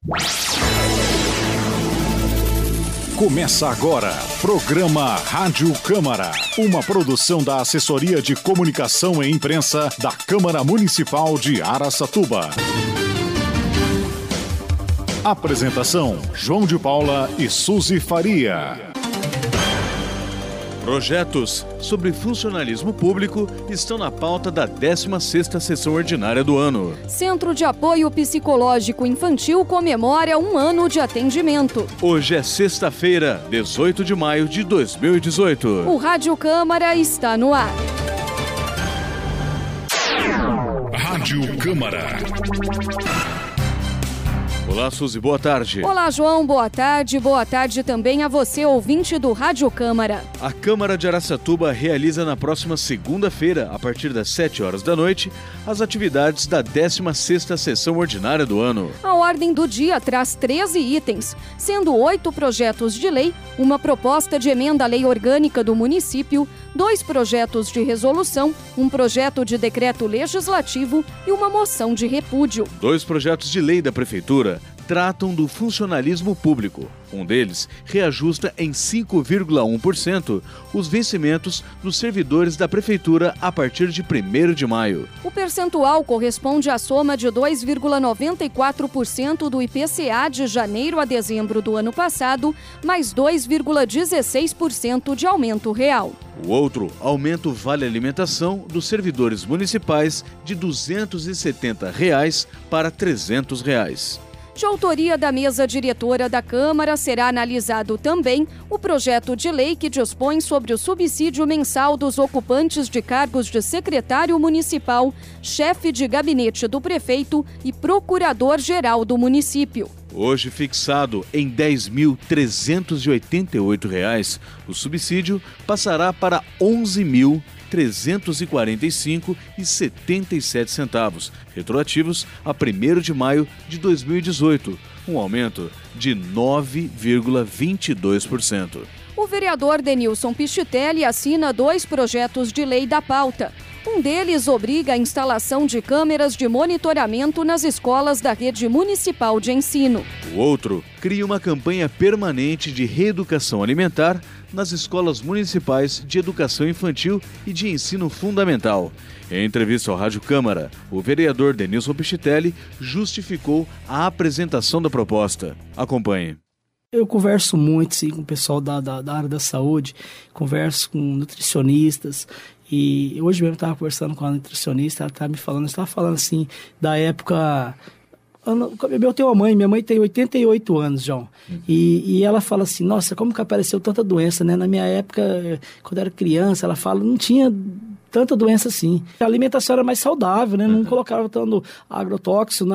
Começa agora, programa Rádio Câmara, uma produção da Assessoria de Comunicação e Imprensa da Câmara Municipal de Araçatuba. Apresentação, João de Paula e Suzy Faria. Projetos sobre funcionalismo público estão na pauta da 16ª sessão ordinária do ano. Centro de Apoio Psicológico Infantil comemora 1 ano de atendimento. Hoje é sexta-feira, 18 de maio de 2018. O Rádio Câmara está no ar. Rádio Câmara. Olá, Suzy, boa tarde. Olá, João, boa tarde. Boa tarde também a você, ouvinte do Rádio Câmara. A Câmara de Araçatuba realiza na próxima segunda-feira, a partir das 7 horas da noite, as atividades da 16ª sessão ordinária do ano. A ordem do dia traz 13 itens, sendo 8 projetos de lei, uma proposta de emenda à lei orgânica do município, 2 projetos de resolução, um projeto de decreto legislativo e uma moção de repúdio. 2 projetos de lei da Prefeitura tratam do funcionalismo público. Um deles reajusta em 5,1% os vencimentos dos servidores da Prefeitura a partir de 1º de maio. O percentual corresponde à soma de 2,94% do IPCA de janeiro a dezembro do ano passado, mais 2,16% de aumento real. O outro aumenta o vale alimentação dos servidores municipais de R$ 270 para R$ 300. De autoria da mesa diretora da Câmara, será analisado também o projeto de lei que dispõe sobre o subsídio mensal dos ocupantes de cargos de secretário municipal, chefe de gabinete do prefeito e procurador-geral do município. Hoje fixado em R$ 10.388, o subsídio passará para R$ 11.345,77, retroativos a 1º de maio de 2018, um aumento de 9,22%. O vereador Denilson Pichitelli assina 2 projetos de lei da pauta. Um deles obriga a instalação de câmeras de monitoramento nas escolas da rede municipal de ensino. O outro cria uma campanha permanente de reeducação alimentar nas escolas municipais de educação infantil e de ensino fundamental. Em entrevista ao Rádio Câmara, o vereador Denilson Pichitelli justificou a apresentação da proposta. Acompanhe. Eu converso muito sim, com o pessoal da área da saúde, converso com nutricionistas. E hoje mesmo eu estava conversando com a nutricionista, ela estava me falando, assim, da época... Eu tenho uma mãe, minha mãe tem 88 anos, João. E ela fala assim, nossa, como que apareceu tanta doença, né? Na minha época, quando eu era criança, ela fala, não tinha tanta doença assim. A alimentação era mais saudável, né? Não colocava tanto agrotóxico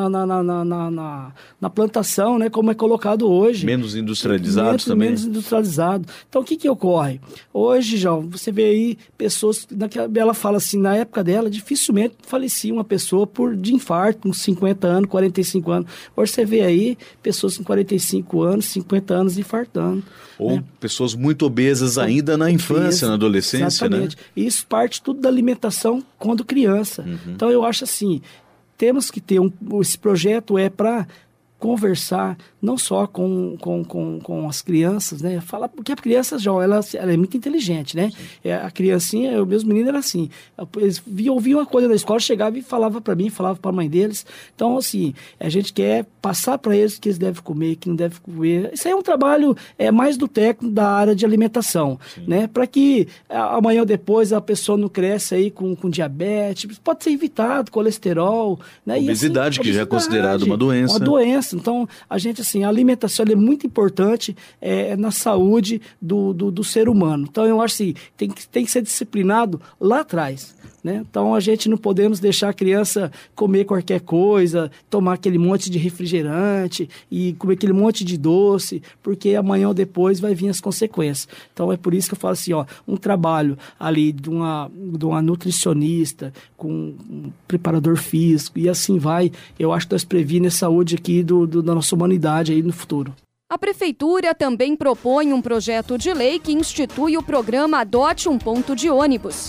na plantação, né? Como é colocado hoje. Menos industrializado também. Menos industrializado. Então, o que ocorre? Hoje, João, você vê aí pessoas... Ela fala assim, na época dela, dificilmente falecia uma pessoa de infarto, com 50 anos, 45 anos. Hoje você vê aí pessoas com 45 anos, 50 anos infartando. Ou né? Pessoas muito obesas ainda na infância, na adolescência, exatamente. Né? Isso parte tudo da alimentação quando criança. Então, eu acho assim, temos que ter esse projeto para conversar não só com as crianças, né? Falar, porque a criança, João, ela é muito inteligente, né? A criancinha, o meu menino era assim, eles ouviam uma coisa na escola, chegava e falava para mim, falava para a mãe deles. Então, assim, a gente quer passar para eles o que eles devem comer, o que não devem comer. Isso aí é um trabalho mais do técnico da área de alimentação, né? Para que amanhã ou depois a pessoa não cresça aí com diabetes, pode ser evitado, colesterol, né? Obesidade, assim, que já é considerado uma doença. Uma doença. Então, a gente, assim, a alimentação é muito importante na saúde do ser humano. Então, eu acho assim, tem que ser disciplinado lá atrás, né? Então, a gente não podemos deixar a criança comer qualquer coisa, tomar aquele monte de refrigerante e comer aquele monte de doce, porque amanhã ou depois vai vir as consequências. Então, é por isso que eu falo assim, um trabalho ali de uma nutricionista, com um preparador físico, e assim vai, eu acho que nós previne a saúde aqui da nossa humanidade aí no futuro. A Prefeitura também propõe um projeto de lei que institui o programa Adote um Ponto de Ônibus.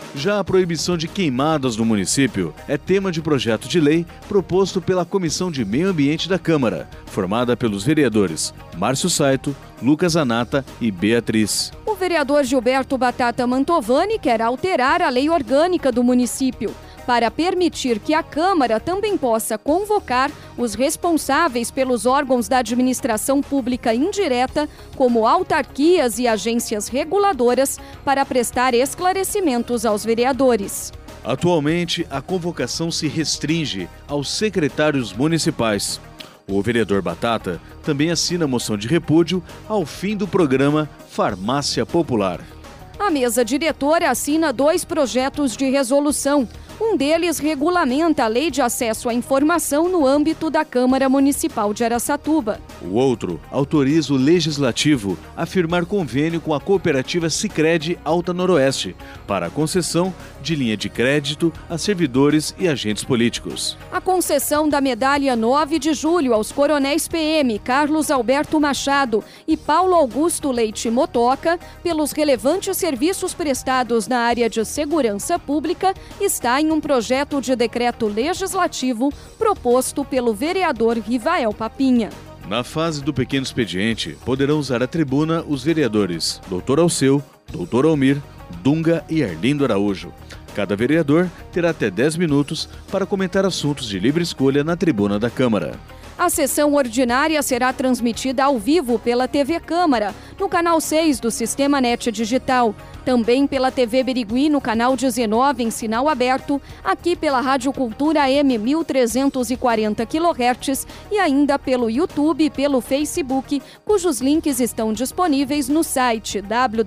Já a proibição de queimadas no município é tema de projeto de lei proposto pela Comissão de Meio Ambiente da Câmara, formada pelos vereadores Márcio Saito, Lucas Anata e Beatriz. O vereador Gilberto Batata Mantovani quer alterar a lei orgânica do município para permitir que a Câmara também possa convocar os responsáveis pelos órgãos da administração pública indireta, como autarquias e agências reguladoras, para prestar esclarecimentos aos vereadores. Atualmente, a convocação se restringe aos secretários municipais. O vereador Batata também assina a moção de repúdio ao fim do programa Farmácia Popular. A mesa diretora assina 2 projetos de resolução. Um deles regulamenta a Lei de Acesso à Informação no âmbito da Câmara Municipal de Araçatuba. O outro autoriza o Legislativo a firmar convênio com a cooperativa Sicredi Alta Noroeste para a concessão de linha de crédito a servidores e agentes políticos. A concessão da medalha 9 de julho aos coronéis PM Carlos Alberto Machado e Paulo Augusto Leite Motoca pelos relevantes serviços prestados na área de segurança pública está em um projeto de decreto legislativo proposto pelo vereador Rivael Papinha. Na fase do pequeno expediente, poderão usar a tribuna os vereadores Dr. Alceu, Dr. Almir, Dunga e Arlindo Araújo. Cada vereador terá até 10 minutos para comentar assuntos de livre escolha na tribuna da Câmara. A sessão ordinária será transmitida ao vivo pela TV Câmara, no canal 6 do Sistema NET Digital. Também pela TV Birigui, no canal 19, em sinal aberto, aqui pela Rádio Cultura AM 1340 kHz e ainda pelo YouTube e pelo Facebook, cujos links estão disponíveis no site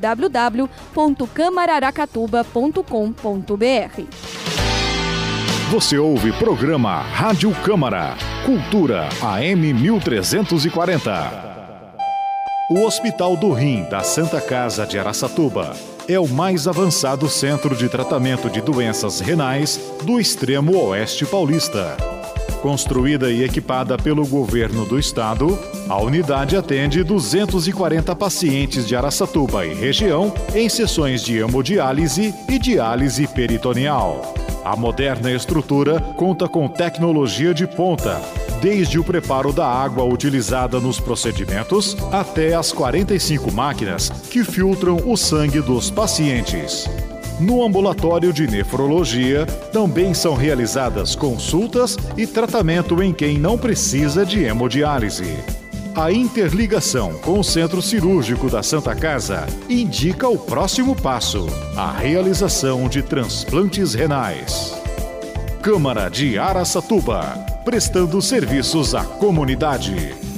www.camararacatuba.com.br. Você ouve programa Rádio Câmara, Cultura AM 1340. O Hospital do Rim da Santa Casa de Araçatuba é o mais avançado centro de tratamento de doenças renais do extremo oeste paulista. Construída e equipada pelo governo do estado, a unidade atende 240 pacientes de Araçatuba e região em sessões de hemodiálise e diálise peritoneal. A moderna estrutura conta com tecnologia de ponta, desde o preparo da água utilizada nos procedimentos até as 45 máquinas que filtram o sangue dos pacientes. No ambulatório de nefrologia, também são realizadas consultas e tratamento em quem não precisa de hemodiálise. A interligação com o Centro Cirúrgico da Santa Casa indica o próximo passo, a realização de transplantes renais. Câmara de Araçatuba, prestando serviços à comunidade.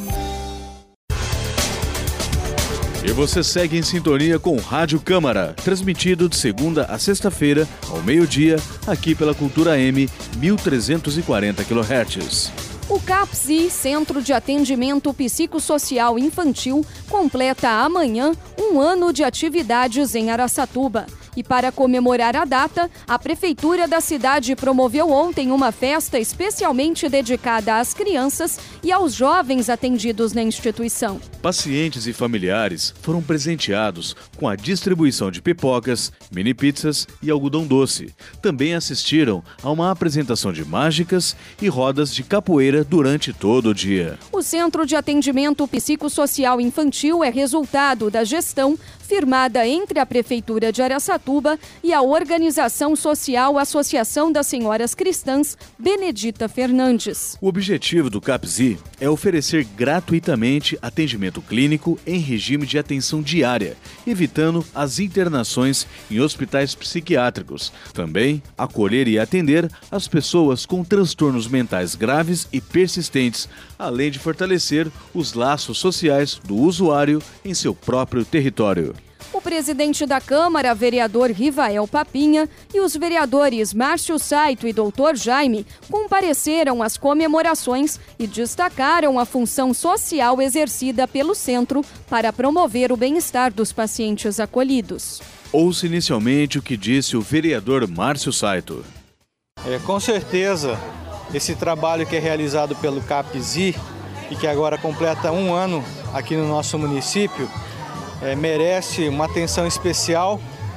E você segue em sintonia com Rádio Câmara, transmitido de segunda a sexta-feira, ao meio-dia, aqui pela Cultura AM 1340 kHz. O CAPSI, Centro de Atendimento Psicossocial Infantil, completa amanhã 1 ano de atividades em Araçatuba. E para comemorar a data, a Prefeitura da cidade promoveu ontem uma festa especialmente dedicada às crianças e aos jovens atendidos na instituição. Pacientes e familiares foram presenteados com a distribuição de pipocas, mini pizzas e algodão doce. Também assistiram a uma apresentação de mágicas e rodas de capoeira durante todo o dia. O Centro de Atendimento Psicossocial Infantil é resultado da gestão firmada entre a Prefeitura de Araçatuba e a organização social Associação das Senhoras Cristãs Benedita Fernandes. O objetivo do CAPSI é oferecer gratuitamente atendimento clínico em regime de atenção diária, evitando as internações em hospitais psiquiátricos. Também acolher e atender as pessoas com transtornos mentais graves e persistentes, além de fortalecer os laços sociais do usuário em seu próprio território. O presidente da Câmara, vereador Rivael Papinha, e os vereadores Márcio Saito e Dr. Jaime compareceram às comemorações e destacaram a função social exercida pelo centro para promover o bem-estar dos pacientes acolhidos. Ouça inicialmente o que disse o vereador Márcio Saito. Com certeza, esse trabalho que é realizado pelo CAPSI e que agora completa 1 ano aqui no nosso município, merece uma atenção especial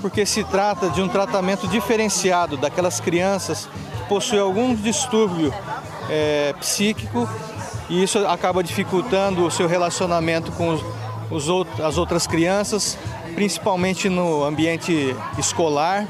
porque se trata de um tratamento diferenciado daquelas crianças que possuem algum distúrbio psíquico, e isso acaba dificultando o seu relacionamento com as outras crianças, principalmente no ambiente escolar.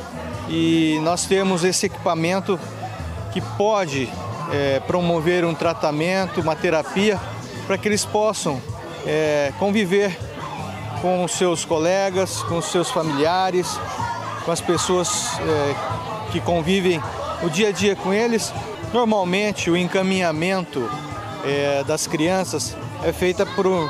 E nós temos esse equipamento que pode promover um tratamento, uma terapia, para que eles possam conviver com os seus colegas, com os seus familiares, com as pessoas que convivem o dia a dia com eles. Normalmente o encaminhamento das crianças é feito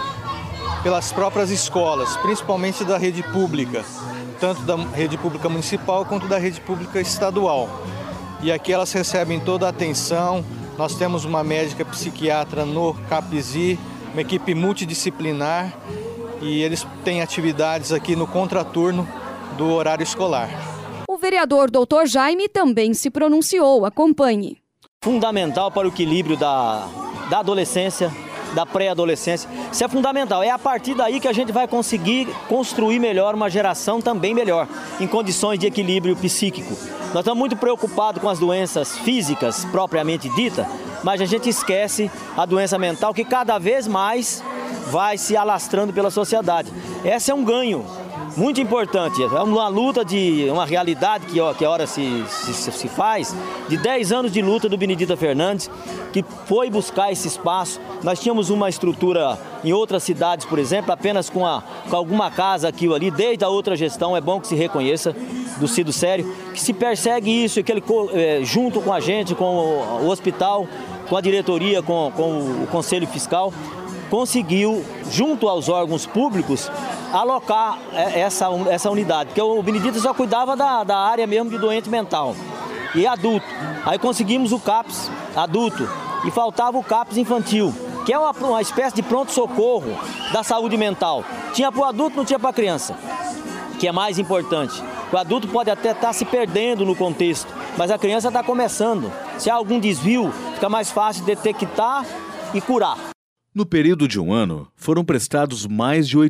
pelas próprias escolas, principalmente da rede pública, tanto da rede pública municipal quanto da rede pública estadual. E aqui elas recebem toda a atenção. Nós temos uma médica psiquiatra no CAPS-I, uma equipe multidisciplinar, e eles têm atividades aqui no contraturno do horário escolar. O vereador Dr. Jaime também se pronunciou. Acompanhe. Fundamental para o equilíbrio da adolescência, da pré-adolescência. Isso é fundamental. É a partir daí que a gente vai conseguir construir melhor uma geração também melhor, em condições de equilíbrio psíquico. Nós estamos muito preocupados com as doenças físicas, propriamente dita, mas a gente esquece a doença mental, que cada vez mais vai se alastrando pela sociedade. Esse é um ganho muito importante. É uma luta uma realidade que a hora se faz, de 10 anos de luta do Benedita Fernandes, que foi buscar esse espaço. Nós tínhamos uma estrutura em outras cidades, por exemplo, apenas com alguma casa aqui ou ali, desde a outra gestão, é bom que se reconheça, do Cido Sério, que se persegue isso, que ele, junto com a gente, com o hospital, com a diretoria, com o Conselho Fiscal, conseguiu, junto aos órgãos públicos, alocar essa unidade, porque o Benedita só cuidava da área mesmo de doente mental e adulto. Aí conseguimos o CAPS adulto e faltava o CAPS infantil, que é uma espécie de pronto-socorro da saúde mental. Tinha para o adulto, não tinha para a criança, que é mais importante. O adulto pode até estar se perdendo no contexto, mas a criança está começando. Se há algum desvio, fica mais fácil detectar e curar. No período de um ano, foram prestados mais de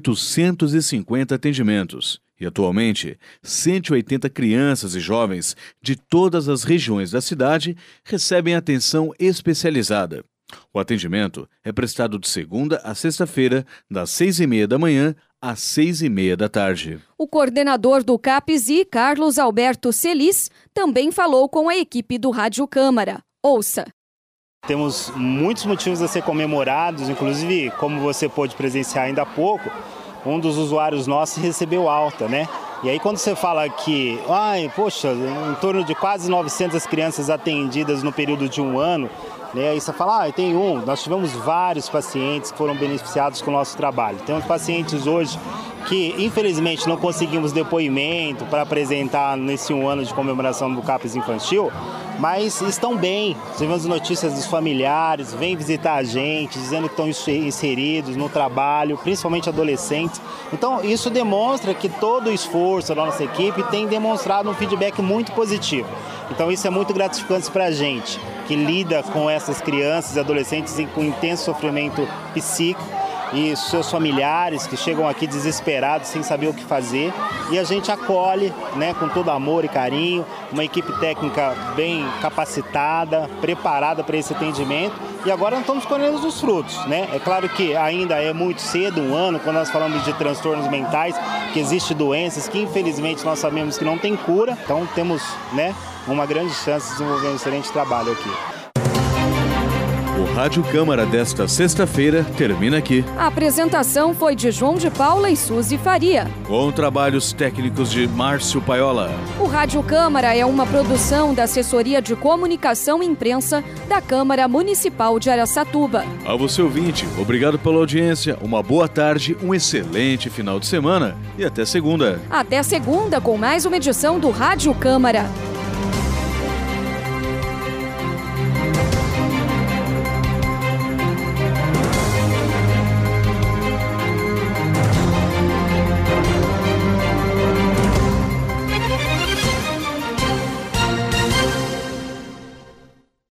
850 atendimentos e, atualmente, 180 crianças e jovens de todas as regiões da cidade recebem atenção especializada. O atendimento é prestado de segunda a sexta-feira, das 6h30 da manhã às 6h30 da tarde. O coordenador do CAPS-I, Carlos Alberto Celis, também falou com a equipe do Rádio Câmara. Ouça. Temos muitos motivos a ser comemorados, inclusive, como você pôde presenciar ainda há pouco, um dos usuários nossos recebeu alta, né? E aí quando você fala que, em torno de quase 900 crianças atendidas no período de um ano, né? Aí você fala, nós tivemos vários pacientes que foram beneficiados com o nosso trabalho. Temos pacientes hoje que, infelizmente, não conseguimos depoimento para apresentar nesse um ano de comemoração do CAPS infantil, mas estão bem. Tivemos notícias dos familiares, vêm visitar a gente, dizendo que estão inseridos no trabalho, principalmente adolescentes. Então, isso demonstra que todo o esforço da nossa equipe tem demonstrado um feedback muito positivo. Então, isso é muito gratificante para a gente, que lida com essas crianças e adolescentes com intenso sofrimento psíquico, e seus familiares que chegam aqui desesperados, sem saber o que fazer. E a gente acolhe, né, com todo amor e carinho, uma equipe técnica bem capacitada, preparada para esse atendimento. E agora nós estamos colhendo os frutos, né? É claro que ainda é muito cedo, um ano, quando nós falamos de transtornos mentais, que existem doenças que infelizmente nós sabemos que não tem cura. Então temos, né, uma grande chance de desenvolver um excelente trabalho aqui. O Rádio Câmara desta sexta-feira termina aqui. A apresentação foi de João de Paula e Suzy Faria, com trabalhos técnicos de Márcio Paiola. O Rádio Câmara é uma produção da Assessoria de Comunicação e Imprensa da Câmara Municipal de Araçatuba. A você, ouvinte, obrigado pela audiência, uma boa tarde, um excelente final de semana e até segunda. Até segunda com mais uma edição do Rádio Câmara.